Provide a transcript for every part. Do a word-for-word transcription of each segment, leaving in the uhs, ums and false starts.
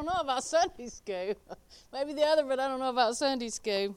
don't know about Sunday school. Maybe the other, but I don't know about Sunday school.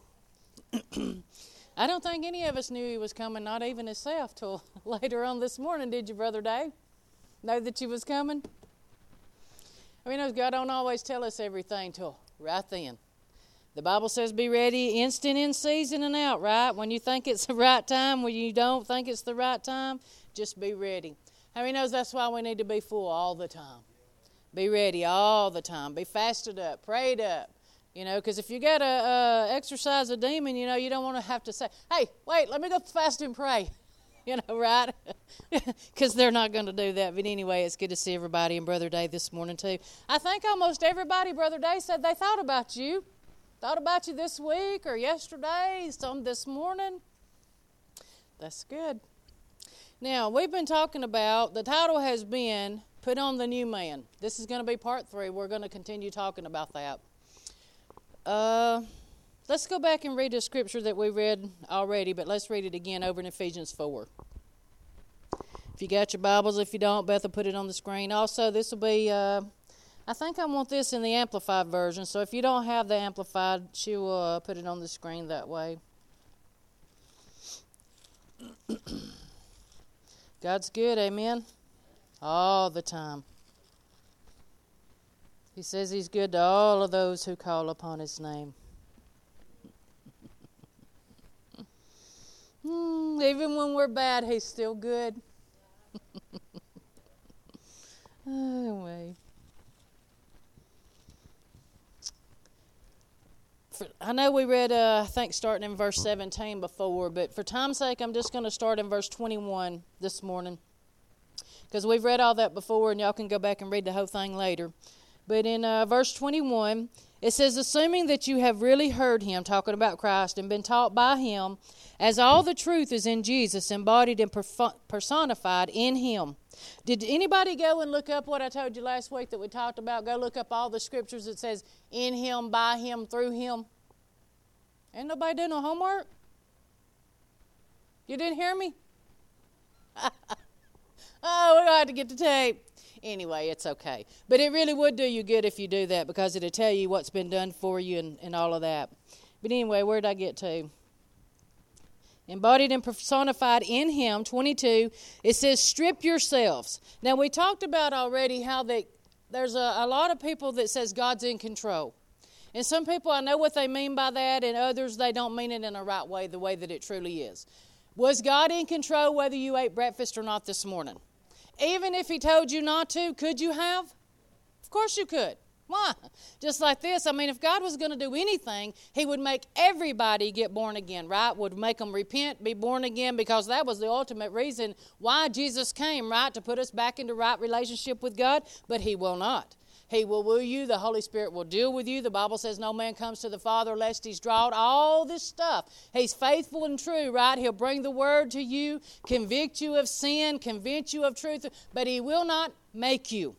I don't think any of us knew he was coming, not even himself, till later on this morning. Did you, Brother Dave? Know that you was coming? I mean, God don't always tell us everything till right then. The Bible says be ready, instant in season and out, right? When you think it's the right time, when you don't think it's the right time, just be ready. How many knows that's why we need to be full all the time? Be ready all the time. Be fasted up, prayed up. You know, because if you got to uh, exercise a demon, you know, you don't want to have to say, hey, wait, let me go fast and pray. You know, right? Because they're not going to do that. But anyway, it's good to see everybody and Brother Dave this morning, too. I think almost everybody, Brother Dave, said they thought about you. Thought about you this week or yesterday, some this morning. That's good. Now, we've been talking about, the title has been, Put on the New Man. This is going to be part three. We're going to continue talking about that. Uh, let's go back and read the scripture that we read already, but let's read it again over in Ephesians four. If you got your Bibles, if you don't, Beth will put it on the screen. Also, this will be, uh, I think I want this in the Amplified version, so if you don't have the Amplified, she will uh, put it on the screen that way. God's good, amen? All the time. He says he's good to all of those who call upon his name. mm, even when we're bad, he's still good. Anyway. For, I know we read, uh, I think, starting in verse seventeen before, but for time's sake, I'm just going to start in verse twenty-one this morning. Because we've read all that before, and y'all can go back and read the whole thing later. But in uh, verse twenty-one, it says, assuming that you have really heard him, talking about Christ, and been taught by him, as all the truth is in Jesus, embodied and personified in him. Did anybody go and look up what I told you last week that we talked about? Go look up all the scriptures that says in him, by him, through him. Ain't nobody doing no homework? You didn't hear me? Oh, we're going to have to get the tape. Anyway, it's okay. But it really would do you good if you do that, because it'll tell you what's been done for you and, and all of that. But anyway, where did I get to? Embodied and personified in him, twenty-two, it says, strip yourselves. Now, we talked about already how they, there's a, a lot of people that says God's in control. And some people, I know what they mean by that, and others, they don't mean it in the right way, the way that it truly is. Was God in control whether you ate breakfast or not this morning? Even if he told you not to, could you have? Of course you could. Why? Just like this, I mean, if God was going to do anything, he would make everybody get born again, right? Would make them repent, be born again, because that was the ultimate reason why Jesus came, right? To put us back into right relationship with God, but he will not. He will woo you. The Holy Spirit will deal with you. The Bible says no man comes to the Father lest he's drawn. All this stuff. He's faithful and true, right? He'll bring the word to you, convict you of sin, convince you of truth, but he will not make you.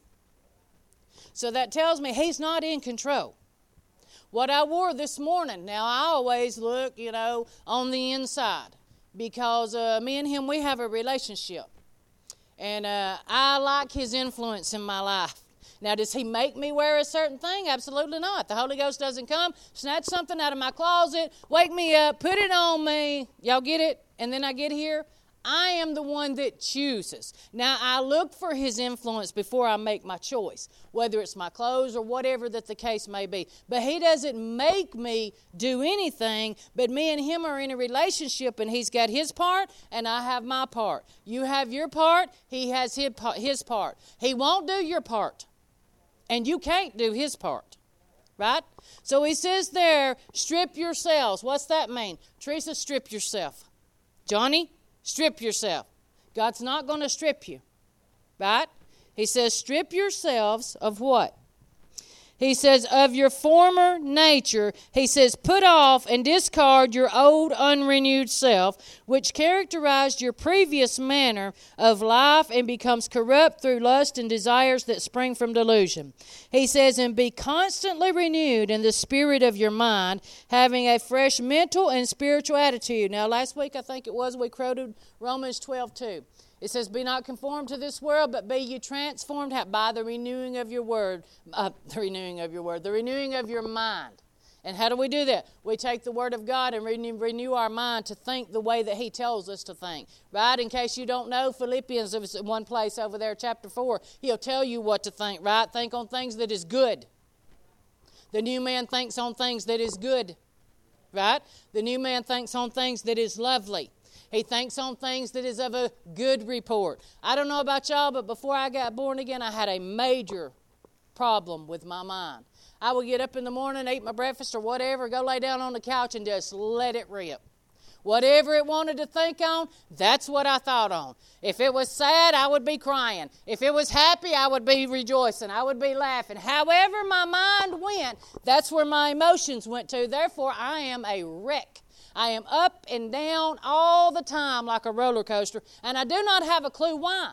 So that tells me he's not in control. What I wore this morning, now I always look, you know, on the inside, because uh, me and him, we have a relationship. And uh, I like his influence in my life. Now, does he make me wear a certain thing? Absolutely not. The Holy Ghost doesn't come, snatch something out of my closet, wake me up, put it on me. Y'all get it? And then I get here. I am the one that chooses. Now, I look for his influence before I make my choice, whether it's my clothes or whatever that the case may be. But he doesn't make me do anything, but me and him are in a relationship, and he's got his part, and I have my part. You have your part, he has his part. He won't do your part. And you can't do his part, right? So he says there, strip yourselves. What's that mean? Teresa, strip yourself. Johnny, strip yourself. God's not going to strip you, right? He says, strip yourselves of what? He says, of your former nature. He says, put off and discard your old unrenewed self, which characterized your previous manner of life and becomes corrupt through lust and desires that spring from delusion. He says, and be constantly renewed in the spirit of your mind, having a fresh mental and spiritual attitude. Now, last week, I think it was, we quoted Romans twelve two. It says, be not conformed to this world, but be you transformed by the renewing of your word, uh, the renewing of your word, the renewing of your mind. And how do we do that? We take the Word of God and renew, renew our mind to think the way that He tells us to think. Right? In case you don't know, Philippians is in one place over there, chapter four. He'll tell you what to think, right? Think on things that is good. The new man thinks on things that is good. Right? The new man thinks on things that is lovely. He thinks on things that is of a good report. I don't know about y'all, but before I got born again, I had a major problem with my mind. I would get up in the morning, eat my breakfast or whatever, go lay down on the couch and just let it rip. Whatever it wanted to think on, that's what I thought on. If it was sad, I would be crying. If it was happy, I would be rejoicing. I would be laughing. However my mind went, that's where my emotions went to. Therefore, I am a wreck. I am up and down all the time like a roller coaster, and I do not have a clue why.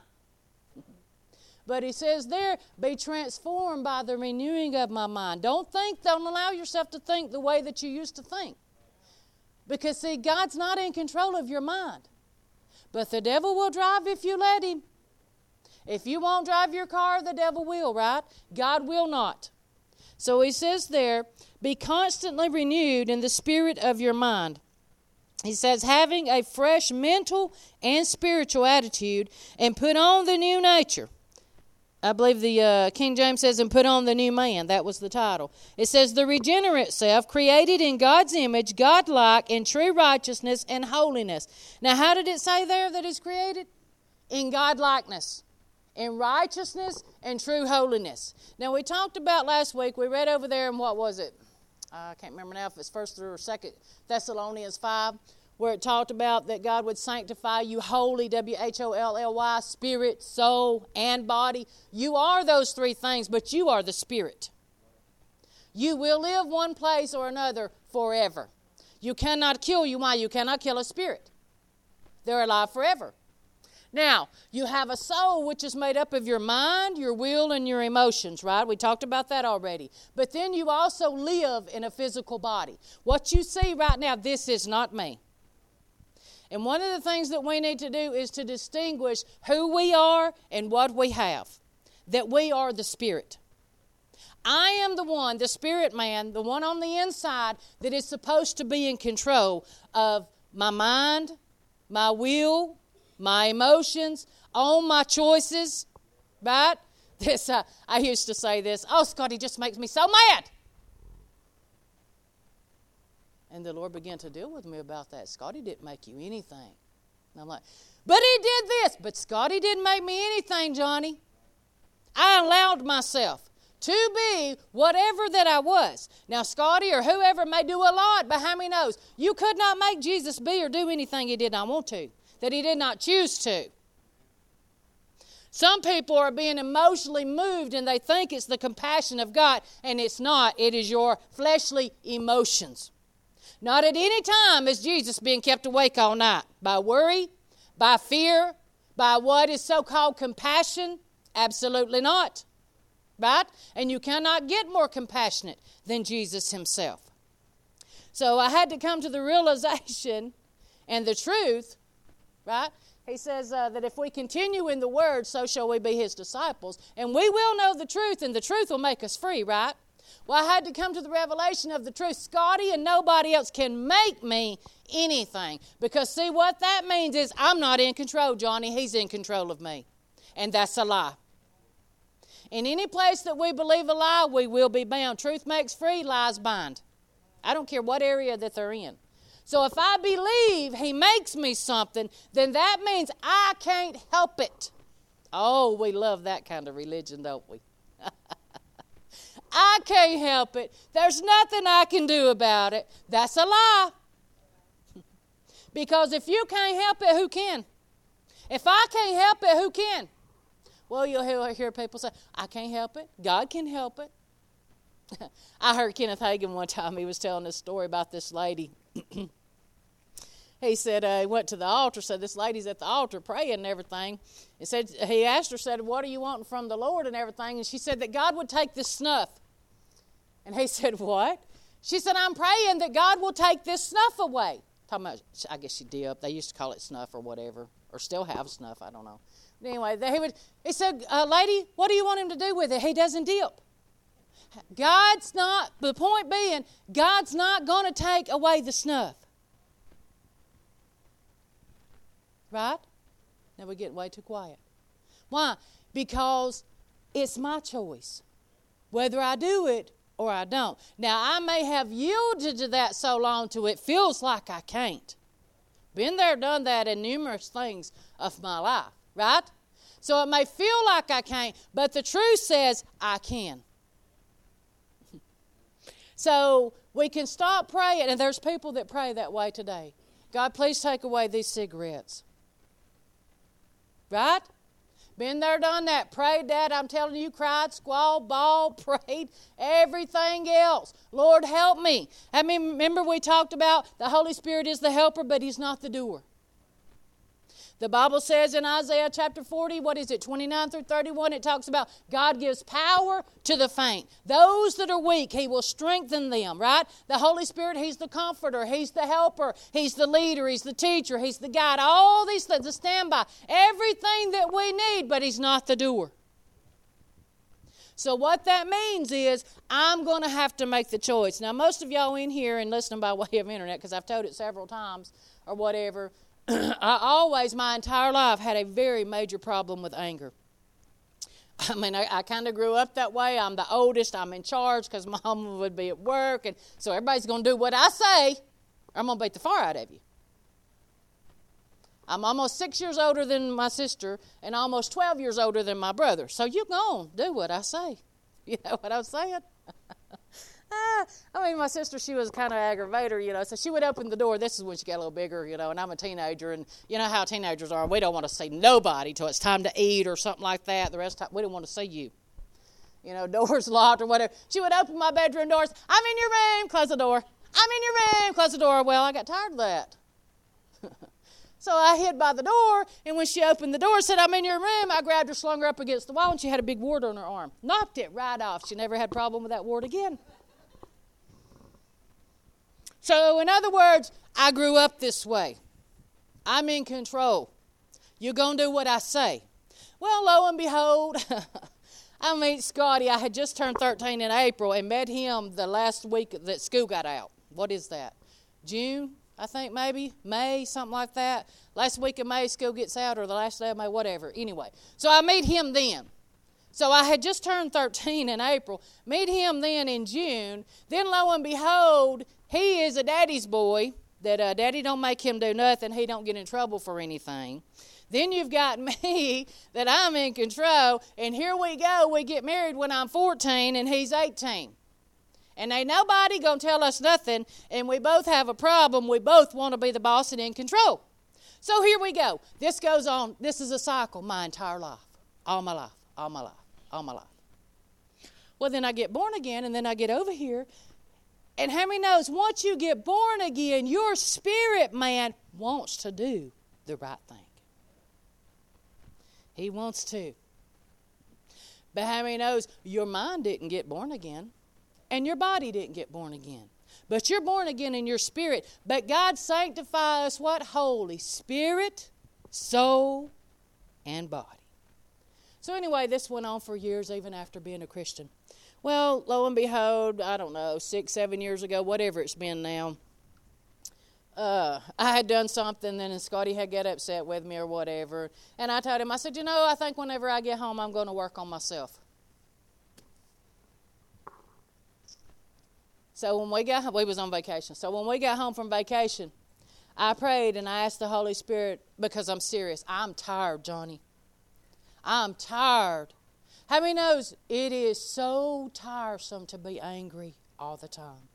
But he says there, be transformed by the renewing of my mind. Don't think, don't allow yourself to think the way that you used to think. Because, see, God's not in control of your mind. But the devil will drive if you let him. If you won't drive your car, the devil will, right? God will not. So he says there, be constantly renewed in the spirit of your mind. He says, having a fresh mental and spiritual attitude, and put on the new nature. I believe the uh, King James says, and put on the new man. That was the title. It says, the regenerate self, created in God's image, God-like, in true righteousness and holiness. Now, how did it say there that it's created? In God-likeness, in righteousness and true holiness. Now, we talked about last week, we read over there in what was it? Uh, I can't remember now if it's first or second Thessalonians five, where it talked about that God would sanctify you wholly, W H O L L Y, spirit, soul, and body. You are those three things, but you are the spirit. You will live one place or another forever. You cannot kill you. Why? You cannot kill a spirit. They're alive forever. Now, you have a soul which is made up of your mind, your will, and your emotions, right? We talked about that already. But then you also live in a physical body. What you see right now, this is not me. And one of the things that we need to do is to distinguish who we are and what we have. That we are the Spirit. I am the one, the Spirit man, the one on the inside that is supposed to be in control of my mind, my will, my emotions, all my choices, right? This, uh, I used to say this, oh, Scotty just makes me so mad. And the Lord began to deal with me about that. Scotty didn't make you anything. And I'm like, but he did this. But Scotty didn't make me anything, Johnny. I allowed myself to be whatever that I was. Now, Scotty or whoever may do a lot, but how many knows? You could not make Jesus be or do anything he did not want to, that he did not choose to. Some people are being emotionally moved and they think it's the compassion of God, and it's not. It is your fleshly emotions. Not at any time is Jesus being kept awake all night by worry, by fear, by what is so-called compassion. Absolutely not. Right? And you cannot get more compassionate than Jesus himself. So I had to come to the realization and the truth, right? He says uh, that if we continue in the Word, so shall we be his disciples. And we will know the truth, and the truth will make us free, right? Well, I had to come to the revelation of the truth. Scotty and nobody else can make me anything. Because see, what that means is I'm not in control, Johnny. He's in control of me. And that's a lie. In any place that we believe a lie, we will be bound. Truth makes free, lies bind. I don't care what area that they're in. So if I believe he makes me something, then that means I can't help it. Oh, we love that kind of religion, don't we? I can't help it. There's nothing I can do about it. That's a lie. Because if you can't help it, who can? If I can't help it, who can? Well, you'll hear people say, I can't help it. God can help it. I heard Kenneth Hagin one time. He was telling this story about this lady. He said uh, he went to the altar, said this lady's at the altar praying and everything. He said he asked her, said, what are you wanting from the Lord and everything? And she said that God would take this snuff. And he said, what? She said, I'm praying that God will take this snuff away. Talking about, I guess she did. They used to call it snuff or whatever, or still have snuff, I don't know. But anyway, they would, he said, uh, lady, what do you want him to do with it? He doesn't dip. God's not, the point being, God's not going to take away the snuff. Right? Now we're getting way too quiet. Why? Because it's my choice, whether I do it or I don't. Now, I may have yielded to that so long till it feels like I can't. Been there, done that in numerous things of my life, right? So it may feel like I can't, but the truth says I can. So we can stop praying, and there's people that pray that way today. God, please take away these cigarettes. Right? Been there, done that. Prayed that. I'm telling you, cried, squalled, bawled, prayed, everything else. Lord, help me. I mean, remember we talked about the Holy Spirit is the helper, but He's not the doer. The Bible says in Isaiah chapter forty, what is it, twenty-nine through thirty-one, it talks about God gives power to the faint. Those that are weak, He will strengthen them, right? The Holy Spirit, He's the comforter, He's the helper, He's the leader, He's the teacher, He's the guide, all these things, the standby, everything that we need, but He's not the doer. So what that means is I'm going to have to make the choice. Now, most of y'all in here and listening by way of internet, because I've told it several times or whatever, I always, my entire life, had a very major problem with anger. I mean, I, I kind of grew up that way. I'm the oldest. I'm in charge because Mom would be at work. And so everybody's going to do what I say, or I'm going to beat the fire out of you. I'm almost six years older than my sister and almost twelve years older than my brother. So you go on, do what I say. You know what I'm saying? Ah, I mean, my sister, she was kind of an aggravator, you know, so she would open the door. This is when she got a little bigger, you know, and I'm a teenager, and you know how teenagers are. We don't want to see nobody till it's time to eat or something like that. The rest of the time, we don't want to see you. You know, doors locked or whatever. She would open my bedroom doors. I'm in your room, close the door. I'm in your room, close the door. Well, I got tired of that. So I hid by the door, and when she opened the door and said, I'm in your room, I grabbed her, slung her up against the wall, and she had a big wart on her arm. Knocked it right off. She never had a problem with that wart again. So, in other words, I grew up this way. I'm in control. You're going to do what I say. Well, lo and behold, I meet Scotty. I had just turned thirteen in April and met him the last week that school got out. What is that? June, I think maybe, May, something like that. Last week of May, school gets out, or the last day of May, whatever. Anyway, so I meet him then. So I had just turned thirteen in April, meet him then in June. Then lo and behold, he is a daddy's boy, that uh, daddy don't make him do nothing. He don't get in trouble for anything. Then you've got me, that I'm in control, and here we go. We get married when I'm fourteen and he's eighteen. And ain't nobody going to tell us nothing, and we both have a problem. We both want to be the boss and in control. So here we go. This goes on. This is a cycle my entire life, all my life, all my life, all my life. Well, then I get born again, and then I get over here. And how many knows, once you get born again, your spirit man wants to do the right thing. He wants to. But how many knows, your mind didn't get born again, and your body didn't get born again. But you're born again in your spirit. But God sanctifies us what? Holy spirit, soul, and body. So anyway, this went on for years, even after being a Christian. Well, lo and behold, I don't know, six, seven years ago, whatever it's been now, uh, I had done something, and Scotty had got upset with me or whatever. And I told him, I said, you know, I think whenever I get home, I'm going to work on myself. So when we got home, we was on vacation. So when we got home from vacation, I prayed and I asked the Holy Spirit, because I'm serious, I'm tired, Johnny. I'm tired. How many knows it is so tiresome to be angry all the time?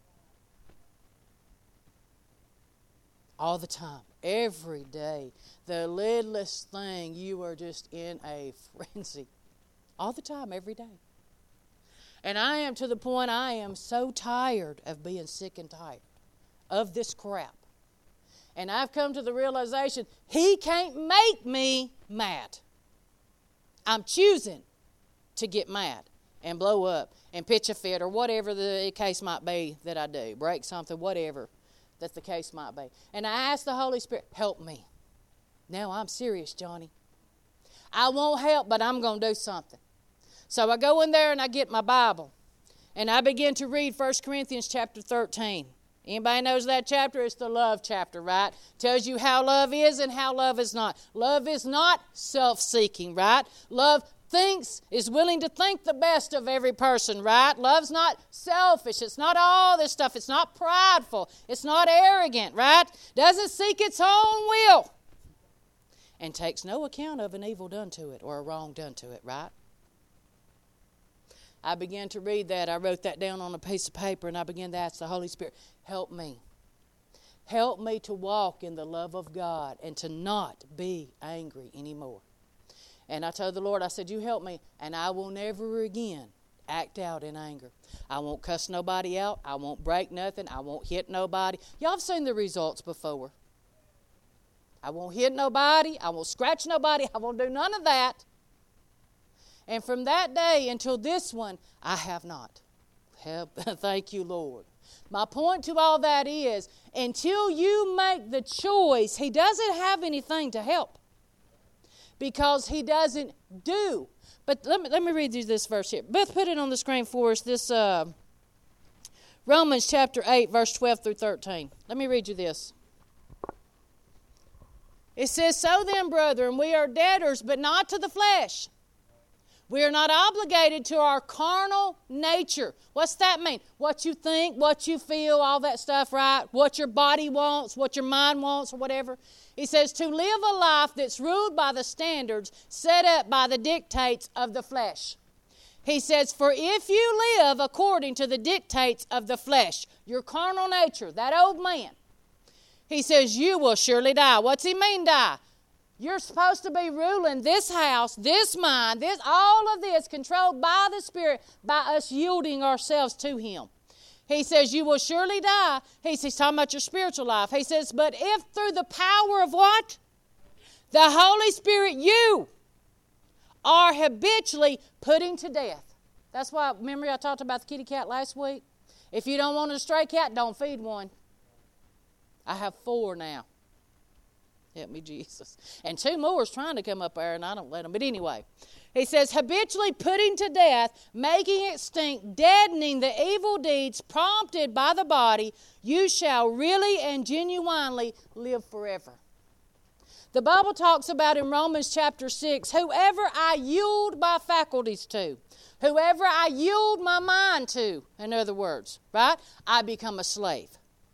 All the time. Every day. The littlest thing, you are just in a frenzy. All the time, every day. And I am to the point I am so tired of being sick and tired of this crap. And I've come to the realization, He can't make me mad. I'm choosing to get mad and blow up and pitch a fit or whatever the case might be that I do. Break something, whatever that the case might be. And I ask the Holy Spirit, help me. Now I'm serious, Johnny. I won't help, but I'm going to do something. So I go in there and I get my Bible. And I begin to read First Corinthians chapter thirteen. Anybody knows that chapter? It's the love chapter, right? Tells you how love is and how love is not. Love is not self-seeking, right? Love thinks, is willing to think the best of every person, right? Love's not selfish. It's not all this stuff. It's not prideful. It's not arrogant, right? Doesn't seek its own will. And takes no account of an evil done to it or a wrong done to it, right? I began to read that. I wrote that down on a piece of paper, and I began to ask the Holy Spirit, help me. Help me to walk in the love of God and to not be angry anymore. And I told the Lord, I said, you help me, and I will never again act out in anger. I won't cuss nobody out. I won't break nothing. I won't hit nobody. Y'all have seen the results before. I won't hit nobody. I won't scratch nobody. I won't do none of that. And from that day until this one, I have not. Help. Thank you, Lord. My point to all that is, until you make the choice, He doesn't have anything to help. Because He doesn't do. But let me, let me read you this verse here. Beth, put it on the screen for us. This uh, Romans chapter eight, verse twelve through thirteen. Let me read you this. It says, so then, brethren, we are debtors, but not to the flesh. We are not obligated to our carnal nature. What's that mean? What you think, what you feel, all that stuff, right? What your body wants, what your mind wants, or whatever. He says to live a life that's ruled by the standards set up by the dictates of the flesh. He says, for if you live according to the dictates of the flesh, your carnal nature, that old man, he says, you will surely die. What's he mean, die? You're supposed to be ruling this house, this mind, this all of this controlled by the Spirit, by us yielding ourselves to Him. He says, you will surely die. He's, he's talking about your spiritual life. He says, but if through the power of what? The Holy Spirit, you are habitually putting to death. That's why, remember I talked about the kitty cat last week? If you don't want a stray cat, don't feed one. I have four now. Help me, Jesus. And two more is trying to come up there, and I don't let them. But anyway, he says, habitually putting to death, making extinct, deadening the evil deeds prompted by the body, you shall really and genuinely live forever. The Bible talks about in Romans chapter six, whoever I yield my faculties to, whoever I yield my mind to, in other words, right, I become a slave.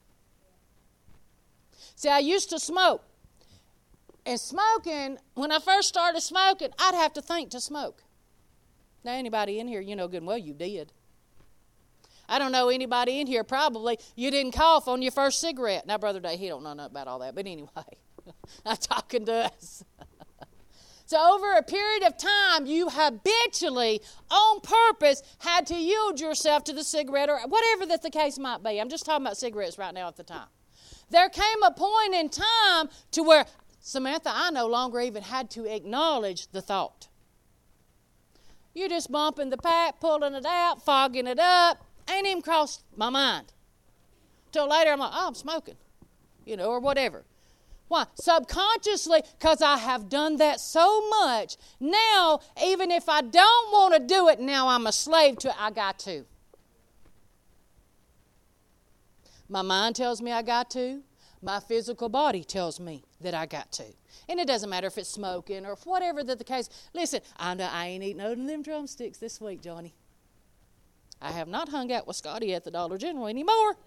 See, I used to smoke. And smoking, when I first started smoking, I'd have to think to smoke. Now, anybody in here, you know good and well you did. I don't know anybody in here, probably, you didn't cough on your first cigarette. Now, Brother Day, he don't know nothing about all that. But anyway, I'm talking to us. So over a period of time, you habitually, on purpose, had to yield yourself to the cigarette or whatever that the case might be. I'm just talking about cigarettes right now at the time. There came a point in time to where, Samantha, I no longer even had to acknowledge the thought. You're just bumping the pack, pulling it out, fogging it up. Ain't even crossed my mind. Till later, I'm like, oh, I'm smoking. You know, or whatever. Why? Subconsciously, because I have done that so much. Now, even if I don't want to do it, now I'm a slave to it. I got to. My mind tells me I got to. My physical body tells me that I got to. And it doesn't matter if it's smoking or whatever that the case. Listen, I know I ain't eating none of them drumsticks this week, Johnny. I have not hung out with Scotty at the Dollar General anymore.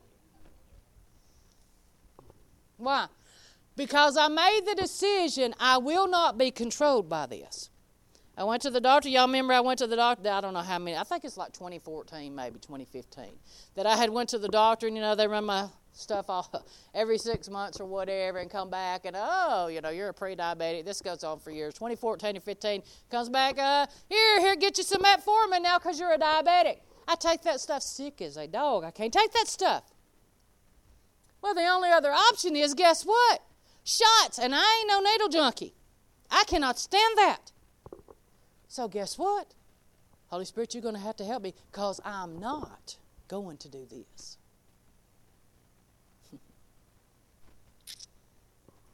Why? Because I made the decision I will not be controlled by this. I went to the doctor. Y'all remember I went to the doctor? I don't know how many. I think it's like twenty fourteen, maybe twenty fifteen. That I had went to the doctor, and, you know, they run my stuff off every six months or whatever and come back and, oh, you know, you're a pre-diabetic. This goes on for years. twenty fourteen and fifteen comes back, uh, here, here, get you some metformin now because you're a diabetic. I take that stuff sick as a dog. I can't take that stuff. Well, the only other option is, guess what? Shots, and I ain't no needle junkie. I cannot stand that. So guess what? Holy Spirit, you're going to have to help me because I'm not going to do this.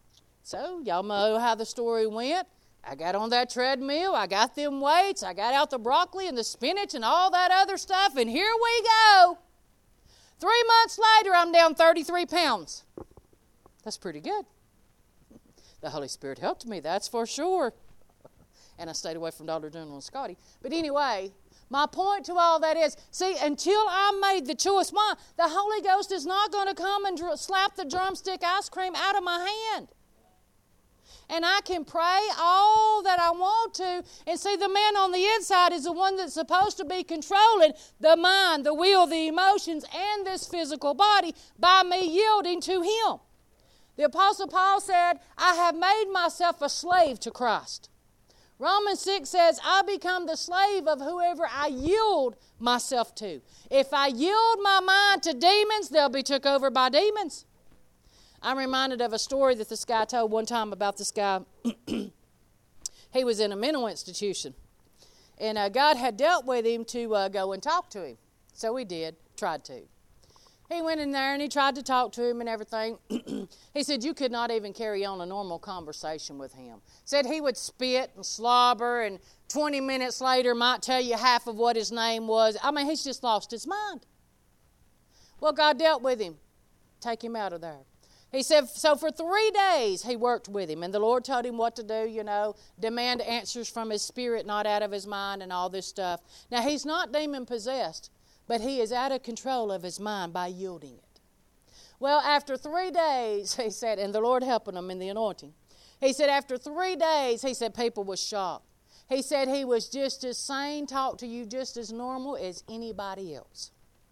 So y'all know how the story went. I got on that treadmill. I got them weights. I got out the broccoli and the spinach and all that other stuff. And here we go. Three months later, I'm down thirty-three pounds. That's pretty good. The Holy Spirit helped me, that's for sure. And I stayed away from Dollar General and Scotty. But anyway, my point to all that is, see, until I made the choice, why? The Holy Ghost is not going to come and dr- slap the drumstick ice cream out of my hand. And I can pray all that I want to. And see, the man on the inside is the one that's supposed to be controlling the mind, the will, the emotions, and this physical body by me yielding to Him. The Apostle Paul said, I have made myself a slave to Christ. Romans six says, I become the slave of whoever I yield myself to. If I yield my mind to demons, they'll be took over by demons. I'm reminded of a story that this guy told one time about this guy. He was in a mental institution. And uh, God had dealt with him to uh, go and talk to him. So he did, tried to. He went in there and he tried to talk to him and everything. He said you could not even carry on a normal conversation with him. Said he would spit and slobber and twenty minutes later might tell you half of what his name was. I mean, he's just lost his mind. Well, God dealt with him. Take him out of there. He said, so for three days he worked with him, and the Lord told him what to do, you know, demand answers from his spirit, not out of his mind, and all this stuff. Now, he's not demon-possessed, but he is out of control of his mind by yielding it. Well, after three days, he said, and the Lord helping him in the anointing, he said after three days, he said people was shocked. He said he was just as sane, talked to you just as normal as anybody else.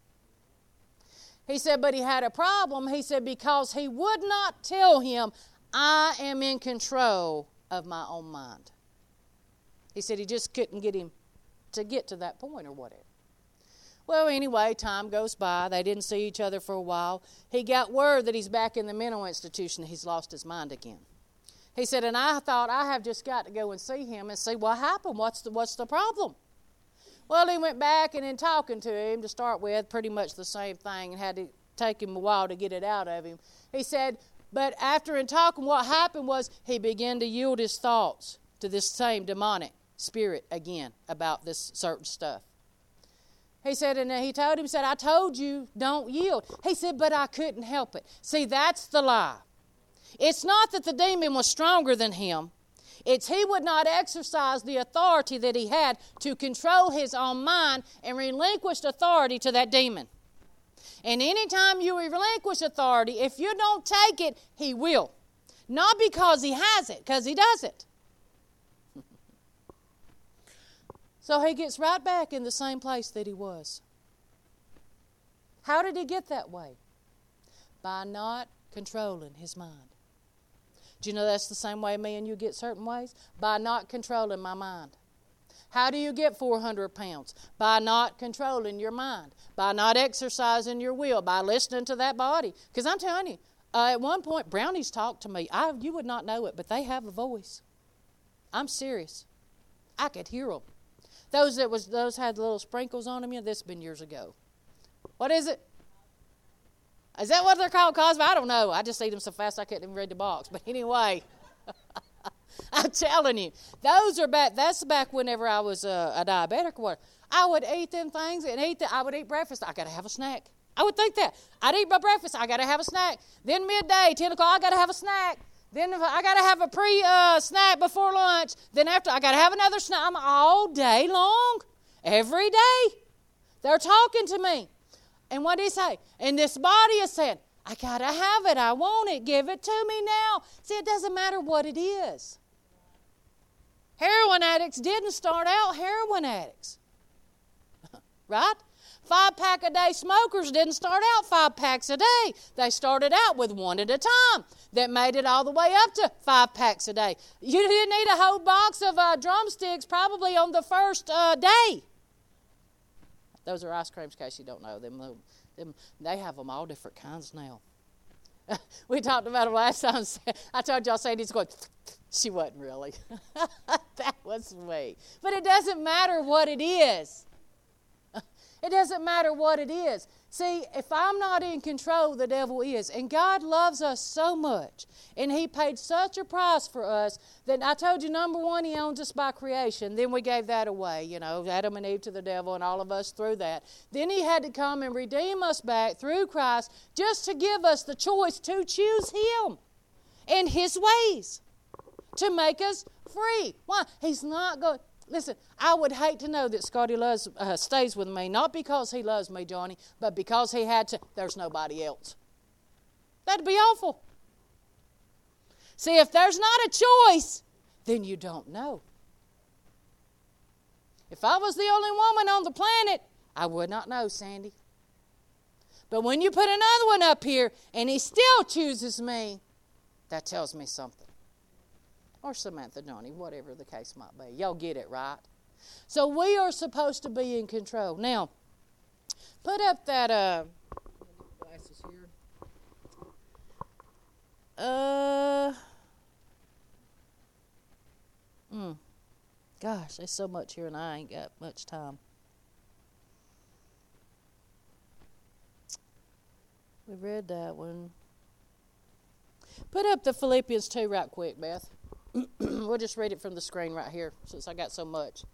He said, but he had a problem. He said, because he would not tell him, I am in control of my own mind. He said he just couldn't get him to get to that point or whatever. Well, anyway, time goes by. They didn't see each other for a while. He got word that he's back in the mental institution. He's lost his mind again. He said, and I thought I have just got to go and see him and see what happened. What's the, what's the problem? Well, he went back, and in talking to him to start with, pretty much the same thing, and had to take him a while to get it out of him. He said, but after in talking, what happened was he began to yield his thoughts to this same demonic spirit again about this certain stuff. He said, and he told him, he said, I told you, don't yield. He said, but I couldn't help it. See, that's the lie. It's not that the demon was stronger than him. It's he would not exercise the authority that he had to control his own mind and relinquished authority to that demon. And anytime you relinquish authority, if you don't take it, he will. Not because he has it, because he doesn't. So he gets right back in the same place that he was. How did he get that way? By not controlling his mind. Do you know that's the same way me and you get certain ways? By not controlling my mind. How do you get four hundred pounds? By not controlling your mind. By not exercising your will. By listening to that body. Because I'm telling you, uh, at one point, brownies talked to me. I, you would not know it, but they have a voice. I'm serious. I could hear them. Those that was those had little sprinkles on them, you know, this has been years ago. What is it? Is that what they're called, Cosby? I don't know. I just eat them so fast I couldn't even read the box. But anyway, I'm telling you, those are back. That's back whenever I was uh, a diabetic or whatever. I would eat them things and eat the, I would eat breakfast. I got to have a snack. I would think that. I'd eat my breakfast. I got to have a snack. Then midday, ten o'clock, I got to have a snack. Then I got to have a pre-snack uh, before lunch. Then after, I got to have another snack. I'm all day long, every day. They're talking to me. And what did he say? And this body is saying, I got to have it. I want it. Give it to me now. See, it doesn't matter what it is. Heroin addicts didn't start out heroin addicts. Right? Five-pack-a-day smokers didn't start out five packs a day. They started out with one at a time. That made it all the way up to five packs a day. You didn't eat a whole box of uh, drumsticks probably on the first uh, day. Those are ice creams, in case you don't know. Them, them, they have them all different kinds now. We talked about it last time. I told y'all Sadie's going, she wasn't really. That was me. But it doesn't matter what it is. It doesn't matter what it is. See, if I'm not in control, the devil is. And God loves us so much. And He paid such a price for us that I told you, number one, He owns us by creation. Then we gave that away, you know, Adam and Eve to the devil and all of us through that. Then He had to come and redeem us back through Christ just to give us the choice to choose Him and His ways to make us free. Why? He's not going... Listen, I would hate to know that Scotty loves, uh, stays with me, not because he loves me, Johnny, but because he had to. There's nobody else. That'd be awful. See, if there's not a choice, then you don't know. If I was the only woman on the planet, I would not know, Sandy. But when you put another one up here and he still chooses me, that tells me something. Or Samantha, Johnny, whatever the case might be. Y'all get it, right? So we are supposed to be in control. Now, put up that uh, glasses here. Uh, mm, gosh, there's so much here, and I ain't got much time. We read that one. Put up the Philippians two right quick, Beth. We'll just read it from the screen right here since I got so much.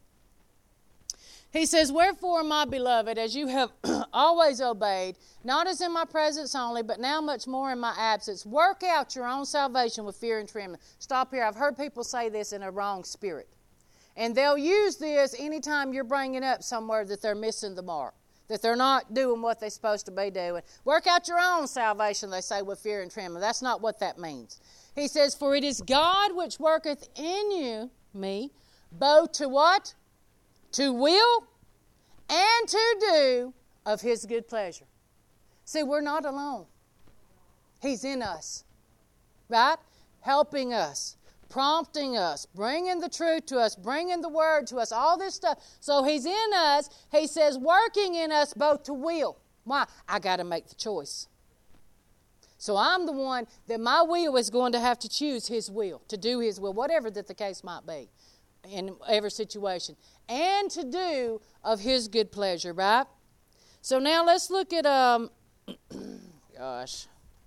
He says, "Wherefore, my beloved, as you have always obeyed, not as in my presence only, but now much more in my absence, work out your own salvation with fear and trembling." Stop here. I've heard people say this in a wrong spirit. And they'll use this anytime you're bringing up somewhere that they're missing the mark, that they're not doing what they're supposed to be doing. Work out your own salvation, they say, with fear and trembling. That's not what that means. He says, "For it is God which worketh in you," me, "both to what? To will and to do of His good pleasure." See, we're not alone. He's in us, right? Helping us, prompting us, bringing the truth to us, bringing the word to us, all this stuff. So He's in us. He says, working in us both to will. Why? I got to make the choice. So I'm the one that my will is going to have to choose His will, to do His will, whatever that the case might be in every situation, and to do of His good pleasure, right? So now let's look at, um, gosh.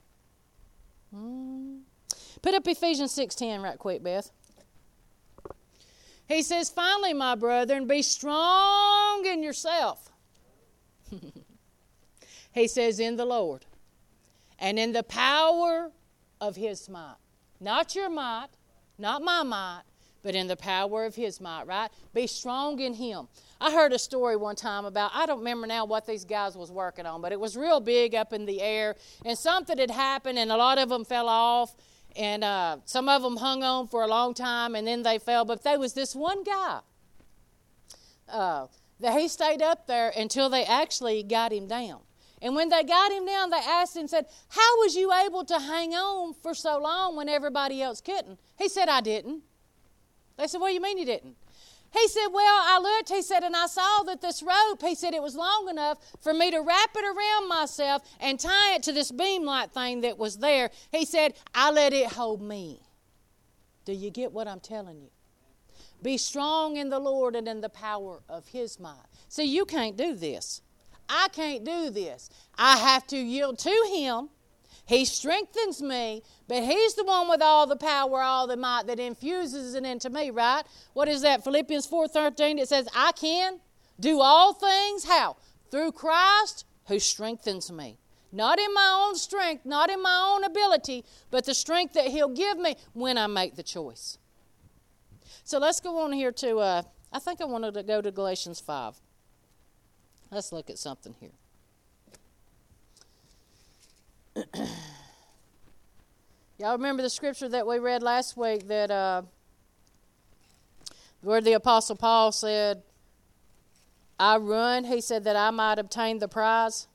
Hmm. Put up Ephesians six ten right quick, Beth. He says, "Finally, my brethren, be strong in yourself." He says, "in the Lord, and in the power of His might." Not your might, not my might, but in the power of His might, right? Be strong in Him. I heard a story one time about, I don't remember now what these guys was working on, but it was real big up in the air, and something had happened, and a lot of them fell off, and uh, some of them hung on for a long time, and then they fell. But there was this one guy uh, that he stayed up there until they actually got him down. And when they got him down, they asked him, said, "How was you able to hang on for so long when everybody else couldn't?" He said, "I didn't." They said, "What do you mean you didn't?" He said, "Well, I looked," he said, "and I saw that this rope," he said, "it was long enough for me to wrap it around myself and tie it to this beam-like thing that was there." He said, "I let it hold me." Do you get what I'm telling you? Be strong in the Lord and in the power of His might. See, you can't do this. I can't do this. I have to yield to Him. He strengthens me, but He's the one with all the power, all the might that infuses it into me, right? What is that? Philippians four thirteen, it says, "I can do all things," how? "Through Christ who strengthens me." Not in my own strength, not in my own ability, but the strength that He'll give me when I make the choice. So let's go on here to, uh, I think I wanted to go to Galatians five. Let's look at something here. Y'all remember the scripture that we read last week that uh, where the Apostle Paul said, "I run," he said, "that I might obtain the prize."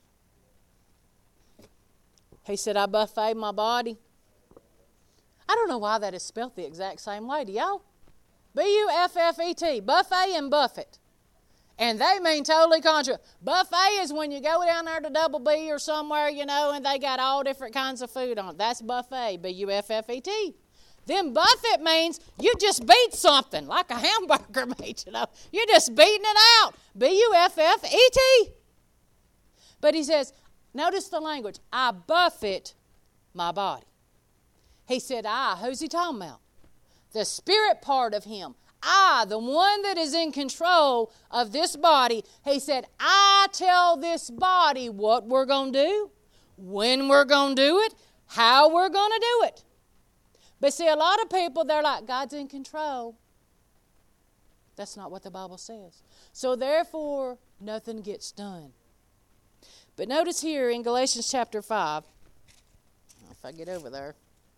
He said, "I buffet my body." I don't know why that is spelled the exact same way. Do y'all? B U F F E T, buffet and buffet. And they mean totally contrary. Buffet is when you go down there to Double B or somewhere, you know, and they got all different kinds of food on it. That's buffet, B U F F E T. Then buffet means you just beat something, like a hamburger meat, you know. You're just beating it out. B U F F E T. But he says, notice the language, I buffet my body. He said, I. Who's he talking about? The spirit part of him. I, the one that is in control of this body. He said, I tell this body what we're going to do, when we're going to do it, how we're going to do it. But see, a lot of people, they're like, God's in control. That's not what the Bible says. So therefore, nothing gets done. But notice here in Galatians chapter five, if I get over there.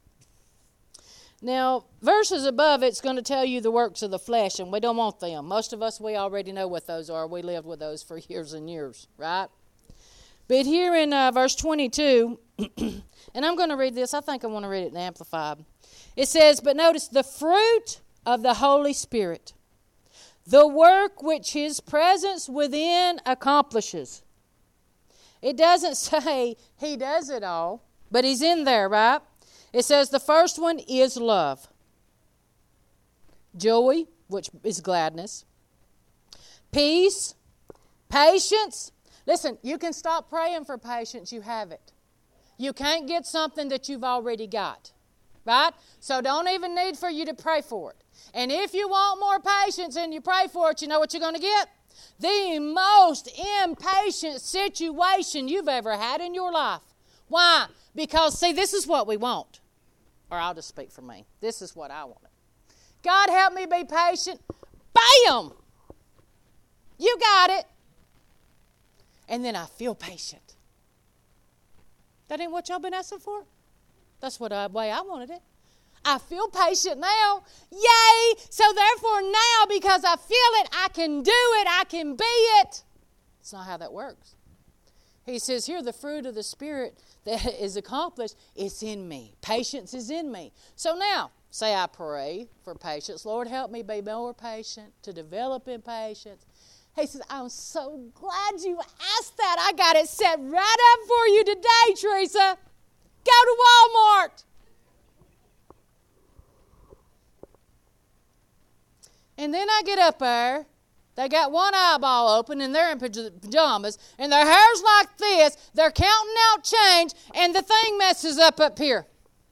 Now, verses above, it's going to tell you the works of the flesh, and we don't want them. Most of us, we already know what those are. We lived with those for years and years, right? But here in uh, verse twenty-two, and I'm going to read this. I think I want to read it in Amplified. It says, but notice, the fruit of the Holy Spirit, the work which His presence within accomplishes. It doesn't say He does it all, but He's in there, right? It says the first one is love. Joy, which is gladness. Peace. Patience. Listen, you can stop praying for patience. You have it. You can't get something that you've already got. Right? So don't even need for you to pray for it. And if you want more patience and you pray for it, you know what you're going to get? The most impatient situation you've ever had in your life. Why? Because, see, this is what we want. Or I'll just speak for me. This is what I wanted. God, help me be patient. Bam! You got it. And then I feel patient. That ain't what y'all been asking for? That's what the way I wanted it. I feel patient now. Yay! So therefore now, because I feel it, I can do it. I can be it. It's not how that works. He says here, the fruit of the Spirit that is accomplished, it's in me. Patience is in me. So now, say I pray for patience. Lord, help me be more patient, to develop in patience. He says, I'm so glad you asked that. I got it set right up for you today, Teresa. Go to Walmart. And then I get up there. They got one eyeball open, and they're in pajamas, and their hair's like this. They're counting out change, and the thing messes up up here.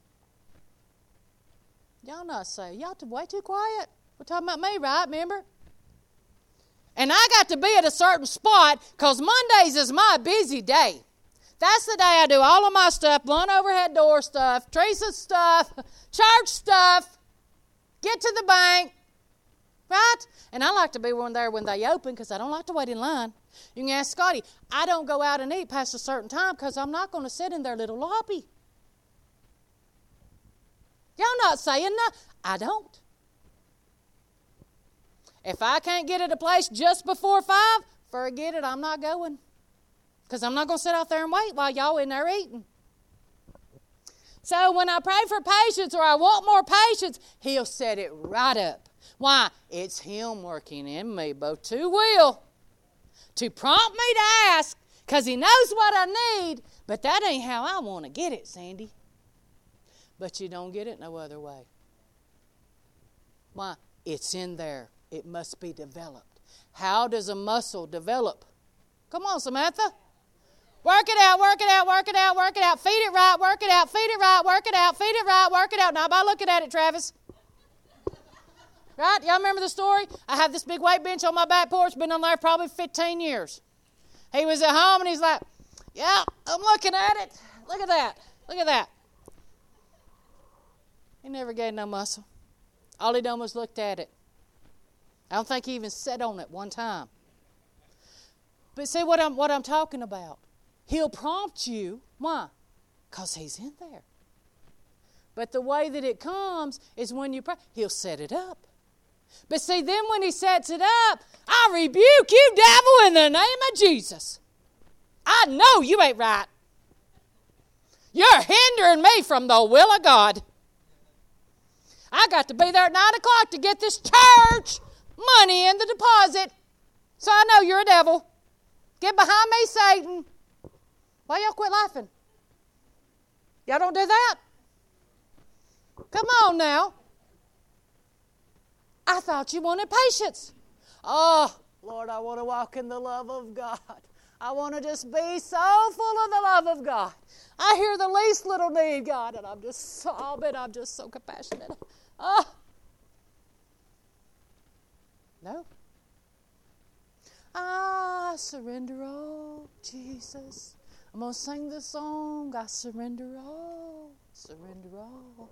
Y'all not say, y'all way too quiet. We're talking about me, right? Remember? And I got to be at a certain spot because Mondays is my busy day. That's the day I do all of my stuff, blunt overhead door stuff, Teresa's stuff, church stuff, get to the bank. Right? And I like to be one there when they open because I don't like to wait in line. You can ask Scotty, I don't go out and eat past a certain time because I'm not going to sit in their little lobby. Y'all not saying no. I don't. If I can't get at a place just before five, forget it, I'm not going. Because I'm not going to sit out there and wait while y'all in there eating. So when I pray for patience or I want more patience, He'll set it right up. Why? It's Him working in me both to will, to prompt me to ask, because He knows what I need, but that ain't how I want to get it, Sandy. But you don't get it no other way. Why? It's in there. It must be developed. How does a muscle develop? Come on, Samantha. Work it out, work it out, work it out, work it out. Feed it right, work it out, feed it right, work it out, feed it right, work it out. Now, by looking at it, Travis. Right? Y'all remember the story? I have this big weight bench on my back porch, been on there probably fifteen years. He was at home and he's like, yeah, I'm looking at it. Look at that. Look at that. He never gained no muscle. All he done was looked at it. I don't think he even sat on it one time. But see what I'm, what I'm talking about. He'll prompt you. Why? Because He's in there. But the way that it comes is when you pray. He'll set it up. But see, then when He sets it up, I rebuke you, devil, in the name of Jesus. I know you ain't right. You're hindering me from the will of God. I got to be there at nine o'clock to get this church money in the deposit. So I know you're a devil. Get behind me, Satan. Why y'all quit laughing? Y'all don't do that? Come on now. I thought you wanted patience. Oh, Lord, I want to walk in the love of God. I want to just be so full of the love of God. I hear the least little need, God, and I'm just sobbing. I'm just so compassionate. Oh. No. I surrender all, Jesus. I'm going to sing the song. I surrender all, surrender all.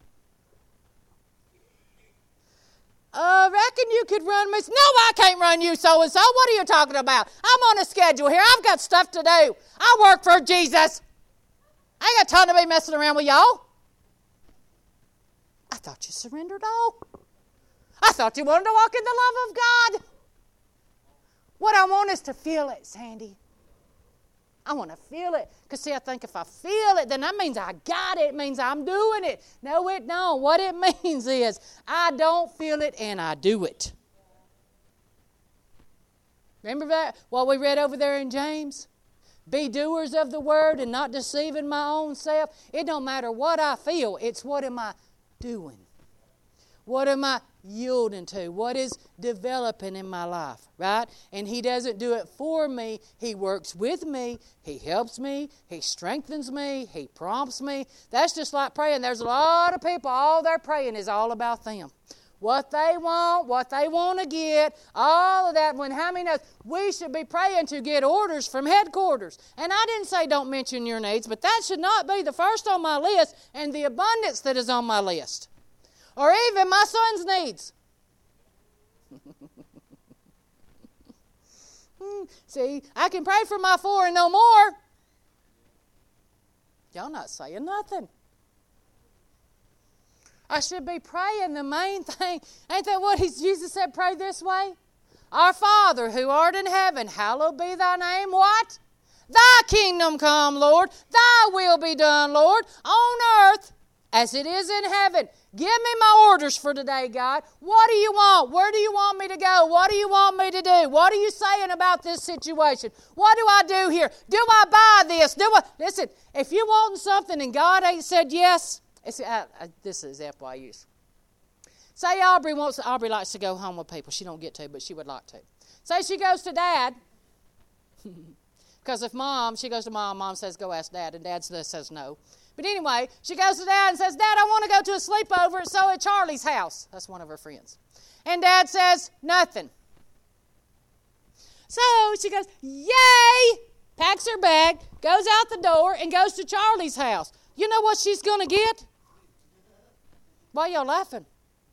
I uh, reckon you could run me. No, I can't run you so-and-so. What are you talking about? I'm on a schedule here. I've got stuff to do. I work for Jesus. I ain't got time to be messing around with y'all. I thought you surrendered all. I thought you wanted to walk in the love of God. What I want is to feel it, Sandy. I want to feel it. Because, see, I think if I feel it, then that means I got it. It means I'm doing it. No, it don't. What it means is I don't feel it and I do it. Remember that? What we read over there in James? Be doers of the word and not deceiving my own self. It don't matter what I feel. It's what am I doing? What am I yielding to? What is developing in my life, right? And He doesn't do it for me. He works with me. He helps me. He strengthens me. He prompts me. That's just like praying. There's a lot of people, all their praying is all about them. What they want, what they want to get, all of that. When how many knows we should be praying to get orders from headquarters? And I didn't say don't mention your needs, but that should not be the first on my list and the abundance that is on my list. Or even my son's needs. See, I can pray for my four and no more. Y'all not saying nothing. I should be praying the main thing. Ain't that what Jesus said, pray this way? Our Father who art in heaven, hallowed be thy name. What? Thy kingdom come, Lord. Thy will be done, Lord, on earth as it is in heaven. Give me my orders for today, God. What do you want? Where do you want me to go? What do you want me to do? What are you saying about this situation? What do I do here? Do I buy this? Do I? Listen, if you want something and God ain't said yes, it's, uh, uh, this is an example I use. Say Aubrey wants, Aubrey likes to go home with people. She don't get to, but she would like to. Say she goes to Dad. Because if Mom, she goes to Mom, Mom says, go ask Dad, and Dad says no. But anyway, she goes to Dad and says, Dad, I want to go to a sleepover, so at Charlie's house. That's one of her friends. And Dad says, nothing. So she goes, yay, packs her bag, goes out the door, and goes to Charlie's house. You know what she's going to get? Why y'all laughing?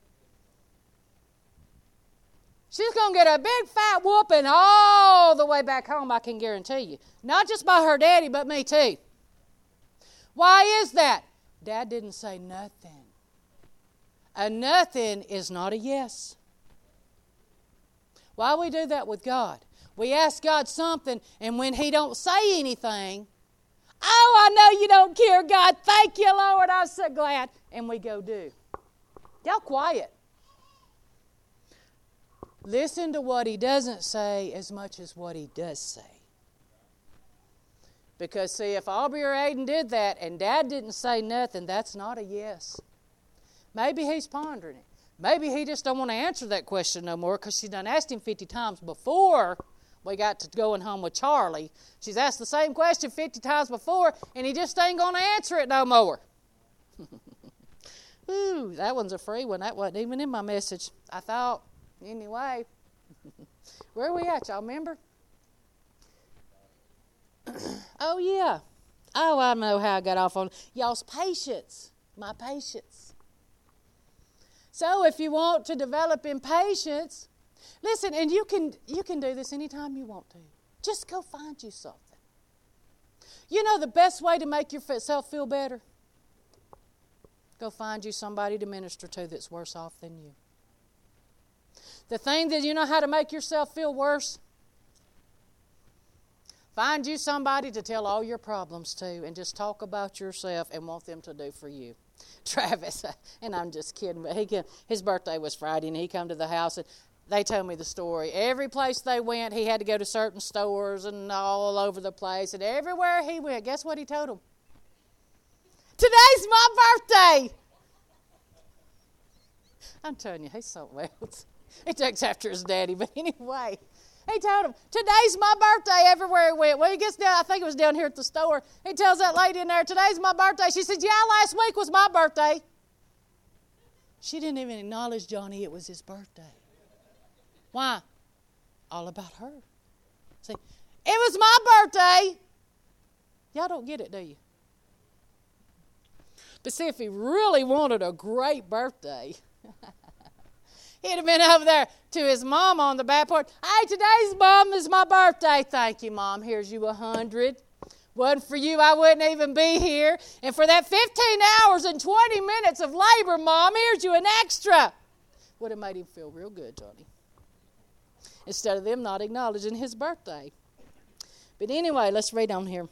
She's going to get a big fat whooping all the way back home, I can guarantee you. Not just by her daddy, but me too. Why is that? Dad didn't say nothing. A nothing is not a yes. Why we do that with God? We ask God something, and when He don't say anything, oh, I know you don't care, God. Thank you, Lord. I'm so glad. And we go do. Y'all quiet. Listen to what He doesn't say as much as what He does say. Because, see, if Aubrey or Aiden did that and Dad didn't say nothing, that's not a yes. Maybe he's pondering it. Maybe he just don't want to answer that question no more because she done asked him fifty times before we got to going home with Charlie. She's asked the same question fifty times before, and he just ain't going to answer it no more. Ooh, that one's a free one. That wasn't even in my message, I thought. Anyway, where are we at, y'all remember? Oh, yeah. Oh, I know how I got off on y'all's patience. My patience. So if you want to develop in patience, listen, and you can you can do this anytime you want to. Just go find you something. You know the best way to make yourself feel better? Go find you somebody to minister to that's worse off than you. The thing that you know how to make yourself feel worse? Find you somebody to tell all your problems to and just talk about yourself and want them to do for you. Travis, and I'm just kidding, but he came, his birthday was Friday, and he come to the house, and they told me the story. Every place they went, he had to go to certain stores and all over the place, and everywhere he went, guess what he told them? Today's my birthday. I'm telling you, he's something else. He takes after his daddy, but anyway, he told him, today's my birthday everywhere he went. Well, he gets down, I think it was down here at the store. He tells that lady in there, today's my birthday. She said, yeah, last week was my birthday. She didn't even acknowledge Johnny it was his birthday. Why? All about her. See, it was my birthday. Y'all don't get it, do you? But see, if he really wanted a great birthday, he'd have been over there to his mom on the back porch. Hey, today's mom is my birthday. Thank you, Mom. Here's you a hundred. Wasn't for you, I wouldn't even be here. And for that fifteen hours and twenty minutes of labor, Mom, here's you an extra. Would have made him feel real good, Johnny. Instead of them not acknowledging his birthday. But anyway, let's read on here.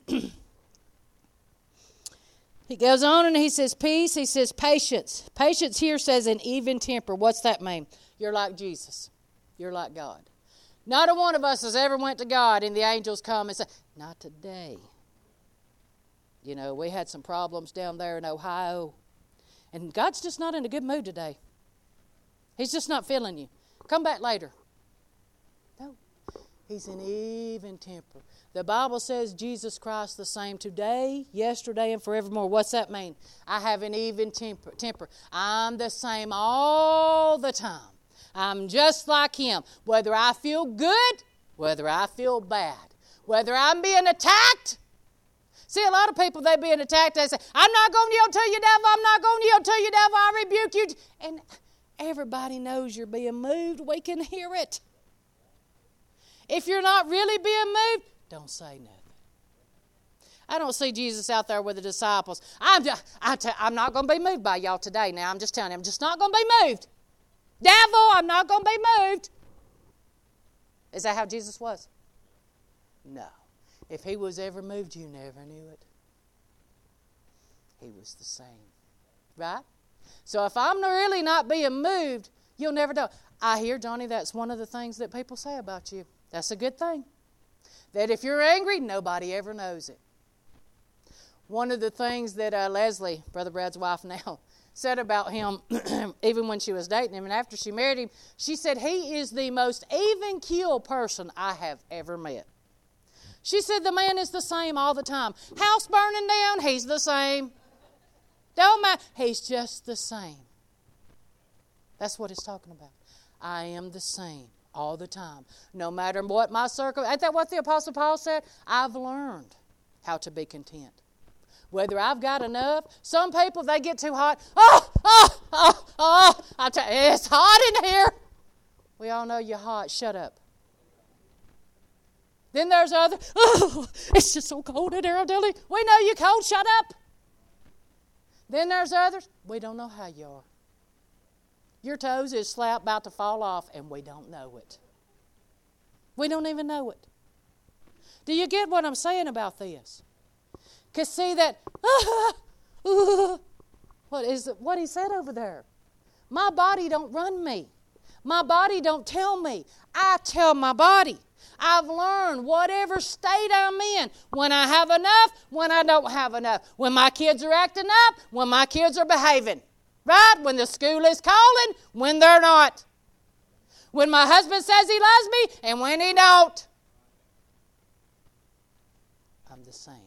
He goes on and he says peace. He says patience. Patience here says an even temper. What's that mean? You're like Jesus. You're like God. Not a one of us has ever went to God and the angels come and say, not today. You know, we had some problems down there in Ohio. And God's just not in a good mood today. He's just not feeling you. Come back later. No. He's an even temper. The Bible says Jesus Christ the same today, yesterday, and forevermore. What's that mean? I have an even temper. temper. I'm the same all the time. I'm just like Him. Whether I feel good, whether I feel bad, whether I'm being attacked. See, a lot of people, they being attacked, they say, I'm not going to yield to you, devil. I'm not going to yield to you, devil. I rebuke you. And everybody knows you're being moved. We can hear it. If you're not really being moved, don't say nothing. I don't see Jesus out there with the disciples. I'm, just, I t- I'm not going to be moved by y'all today now. I'm just telling you, I'm just not going to be moved. Devil, I'm not going to be moved. Is that how Jesus was? No. If He was ever moved, you never knew it. He was the same. Right? So if I'm really not being moved, you'll never know. I hear, Johnny, that's one of the things that people say about you. That's a good thing. That if you're angry, nobody ever knows it. One of the things that uh, Leslie, Brother Brad's wife now, said about him, even when she was dating him and after she married him, she said, he is the most even-keel person I have ever met. She said the man is the same all the time. House burning down, he's the same. Don't matter, he's just the same. That's what he's talking about. I am the same all the time. No matter what my circle, ain't that what the Apostle Paul said? I've learned how to be content. Whether I've got enough, some people, they get too hot. Oh, oh, oh, oh, I tell you, it's hot in here. We all know you're hot. Shut up. Then there's others, oh, it's just so cold in here, I'm telling you. We know you're cold. Shut up. Then there's others, we don't know how you are. Your toes is slap about to fall off, and we don't know it. We don't even know it. Do you get what I'm saying about this? Because see that, uh, uh, what is it, what he said over there? My body don't run me. My body don't tell me. I tell my body. I've learned whatever state I'm in, when I have enough, when I don't have enough, when my kids are acting up, when my kids are behaving. Right? When the school is calling, when they're not. When my husband says he loves me, and when he don't. I'm the same.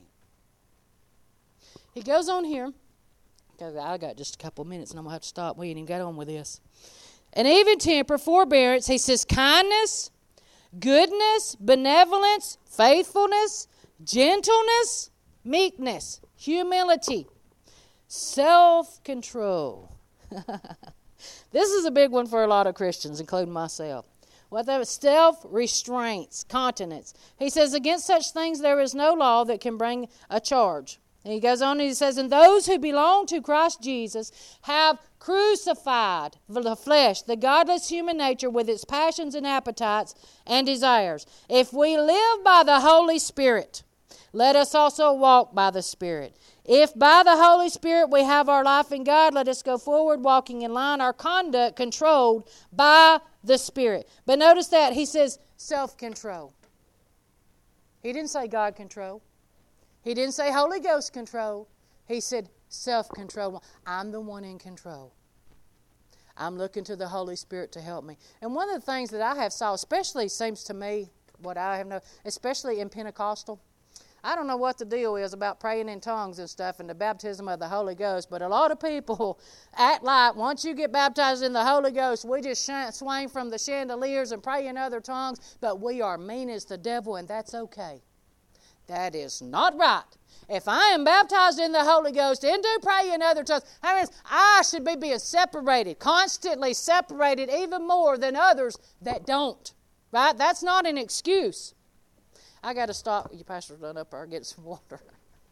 He goes on here. I got just a couple minutes, and I'm going to have to stop. We ain't even got on with this. An even temper, forbearance, he says kindness, goodness, benevolence, faithfulness, gentleness, meekness, humility, self-control. This is a big one for a lot of Christians, including myself. What that was, self-restraints, continence. He says, against such things there is no law that can bring a charge. And he goes on and he says, and those who belong to Christ Jesus have crucified the flesh, the godless human nature with its passions and appetites and desires. If we live by the Holy Spirit, let us also walk by the Spirit. If by the Holy Spirit we have our life in God, let us go forward walking in line, our conduct controlled by the Spirit. But notice that he says self-control. He didn't say God control. He didn't say Holy Ghost control. He said self-control. I'm the one in control. I'm looking to the Holy Spirit to help me. And one of the things that I have saw, especially seems to me, what I have known, especially in Pentecostal, I don't know what the deal is about praying in tongues and stuff and the baptism of the Holy Ghost, but a lot of people act like once you get baptized in the Holy Ghost, we just sh- swing from the chandeliers and pray in other tongues, but we are mean as the devil, and that's okay. That is not right. If I am baptized in the Holy Ghost and do pray in other tongues, that means I should be being separated, constantly separated even more than others that don't. Right? That's not an excuse. I got to stop. Your pastor's done up there. Get some water.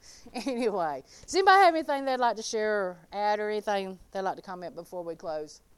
Anyway, does anybody have anything they'd like to share or add or anything they'd like to comment before we close?